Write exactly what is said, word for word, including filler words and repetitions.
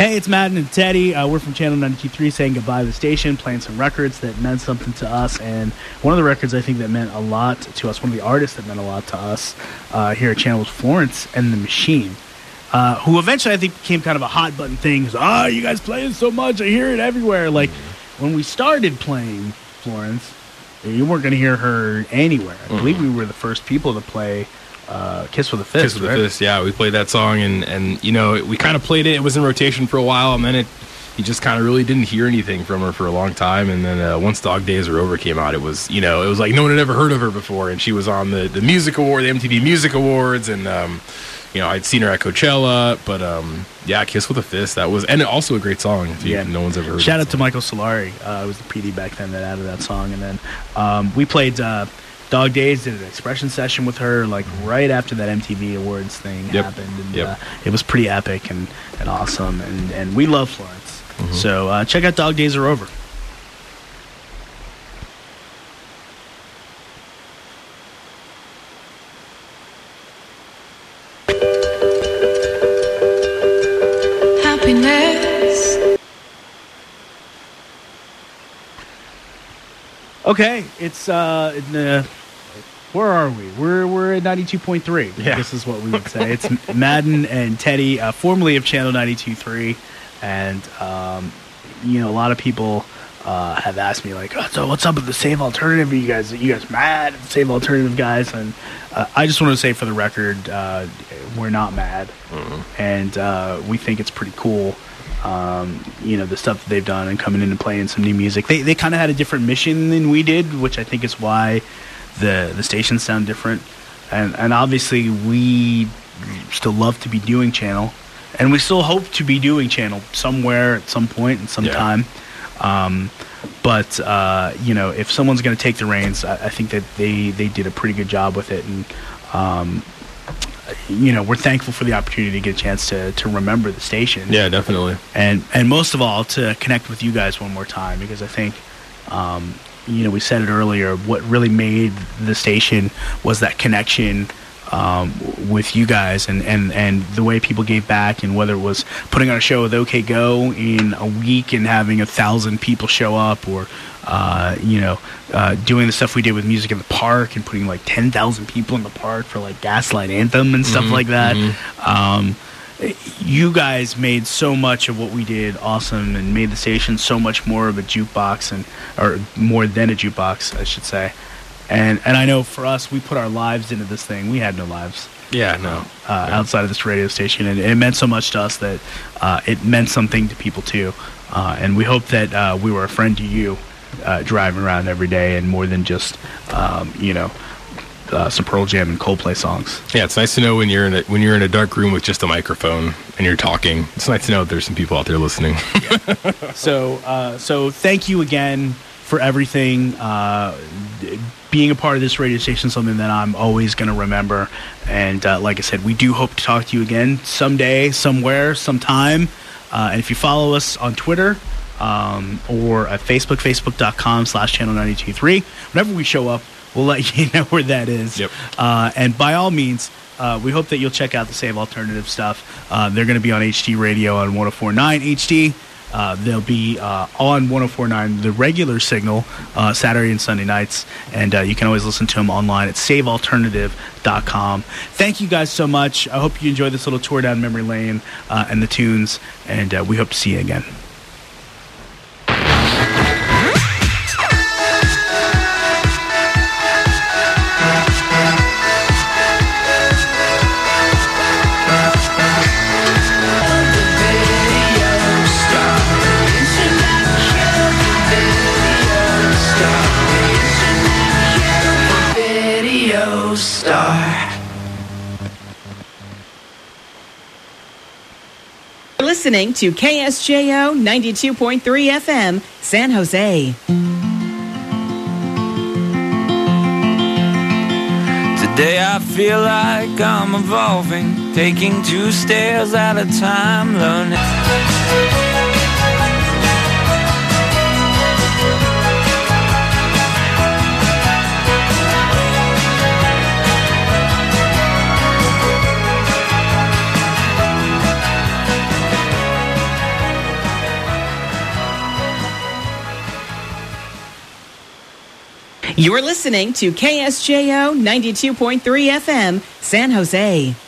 Hey, it's Madden and Teddy. Uh, we're from Channel ninety-two point three saying goodbye to the station, playing some records that meant something to us. And one of the records I think that meant a lot to us, one of the artists that meant a lot to us uh, here at Channel was Florence and the Machine, uh, who eventually I think became kind of a hot button thing. Ah, oh, you guys play it so much. I hear it everywhere. Like, when we started playing Florence, you weren't going to hear her anywhere. I mm-hmm. believe we were the first people to play Uh, Kiss with a Fist. Kiss with right? a Fist, yeah. We played that song, and, and you know, we kind of played it. It was in rotation for a while, and then it, you just kind of really didn't hear anything from her for a long time. And then uh, once Dog Days Are Over came out, it was, you know, it was like no one had ever heard of her before, and she was on the, the Music Award, the M T V Music Awards, and um, you know, I'd seen her at Coachella, but um, yeah, Kiss with a Fist, that was, and also a great song. If you, yeah, no one's ever heard. Shout of out to Michael Solari. Uh, I was the P D back then that added that song, and then um, we played. Uh, Dog Days did an expression session with her, like right after that M T V Awards thing yep. happened, and yep. uh, it was pretty epic and, and awesome, and, and we love Florence. Mm-hmm. So uh, check out Dog Days Are Over. Happiness. Okay, it's uh, in the. Where are we? We're we're at ninety-two point three. Yeah. This is what we would say. It's Madden and Teddy, uh, formerly of Channel ninety-two point three. And, um, you know, a lot of people uh, have asked me, like, oh, so what's up with the Save Alternative? Are you guys, are you guys mad at the Save Alternative guys? And uh, I just want to say for the record, uh, we're not mad. Mm-hmm. And uh, we think it's pretty cool. Um, you know, the stuff that they've done and coming in and playing some new music. They, they kind of had a different mission than we did, which I think is why the the stations sound different, and and obviously we still love to be doing Channel, and we still hope to be doing Channel somewhere at some point and some yeah. time. Um, but uh, you know, if someone's going to take the reins, I, I think that they they did a pretty good job with it, and um, you know, we're thankful for the opportunity to get a chance to to remember the station. Yeah, definitely. And and most of all, to connect with you guys one more time, because I think. Um, You know, we said it earlier, what really made the station was that connection um, with you guys and, and, and the way people gave back, and whether it was putting on a show with OK Go in a week and having a thousand people show up, or, uh, you know, uh, doing the stuff we did with Music in the Park and putting like ten thousand people in the park for like Gaslight Anthem and stuff mm-hmm, like that. Mm-hmm. Um, you guys made so much of what we did awesome, and made the station so much more of a jukebox, and or more than a jukebox, I should say. And and I know for us, we put our lives into this thing. We had no lives. Yeah, no. Uh, yeah. Outside of this radio station, and it meant so much to us that uh, it meant something to people too. Uh, and we hope that uh, we were a friend to you, uh, driving around every day, and more than just um, you know. Uh, some Pearl Jam and Coldplay songs. Yeah, it's nice to know when you're in a, when you're in a dark room with just a microphone and you're talking. It's nice to know that there's some people out there listening. Yeah. So, uh, so thank you again for everything. Uh, being a part of this radio station is something that I'm always going to remember. And uh, like I said, we do hope to talk to you again someday, somewhere, sometime. Uh, and if you follow us on Twitter um, or at Facebook, facebook.com slash channel 923, whenever we show up, we'll let you know where that is. Yep. Uh, and by all means, uh, we hope that you'll check out the Save Alternative stuff. Uh, they're going to be on H D Radio on one oh four point nine H D. Uh, they'll be uh, on one oh four point nine, the regular signal, uh, Saturday and Sunday nights. And uh, you can always listen to them online at save alternative dot com. Thank you guys so much. I hope you enjoyed this little tour down memory lane uh, and the tunes. And uh, we hope to see you again. Listening to K S J O ninety-two point three F M, San Jose. Today I feel like I'm evolving, taking two stairs at a time, learning. You're listening to K S J O ninety-two point three F M, San Jose.